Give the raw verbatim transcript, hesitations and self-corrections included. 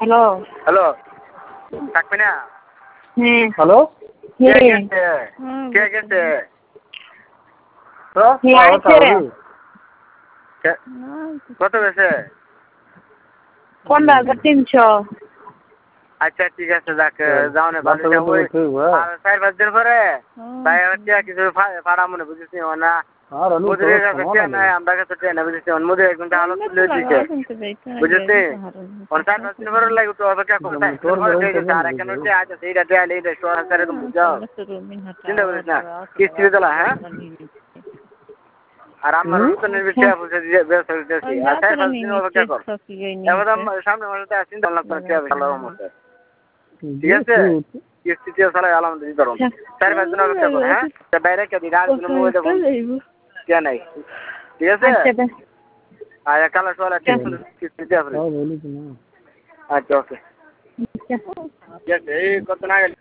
hello hello থাকবে না হ্যাঁ হ্যালো কে হ্যাঁ গেছে কে গেছে তো কে আছে কে- কত গেছে পনেরো হাজার তিনশো আচ্ছা ঠিক আছে যাক যাও না ভালো যাও ওই আর চার পাঁচ দিন পরে তাই হচ্ছে কিছু ভাড়া মনে বুঝেছি না মুদিরের কাছে টিয়া নাই আমরা কাছে টিয়া নাই বুঝেছি মুদির একদম হালত তুলে দিচ্ছে বুঝেছি ওর চার পাঁচ দিন পরে লাগে তো অপেক্ষা করতে আর এখানে টিয়া আছে সেইটা টিয়া নেই শো হাজার তুমি বুঝাও চিন্তা করিস না কিস্তি তোলা হ্যাঁ আর আমার নতুনের টিয়া বুঝে দিয়ে ব্যবসা করতেছি আর চার পাঁচ দিন অপেক্ষা কর এবার সামনে মাসে চিন্তা লাগতো টিয়া আল্লাহর রহমতে ঠিক আছে কিস্তি টিয়া চালাই আলহামদুলিল্লাহ ধরুন চার পাঁচ দিন অপেক্ষা কর হ্যাঁ বাইরে কে দিন আর দিন মুভি দেবো কে নাই ঠিক আছে আর কালো সোয়ালা কিস্তি টিয়া আচ্ছা ওকে ঠিক আছে এই কত না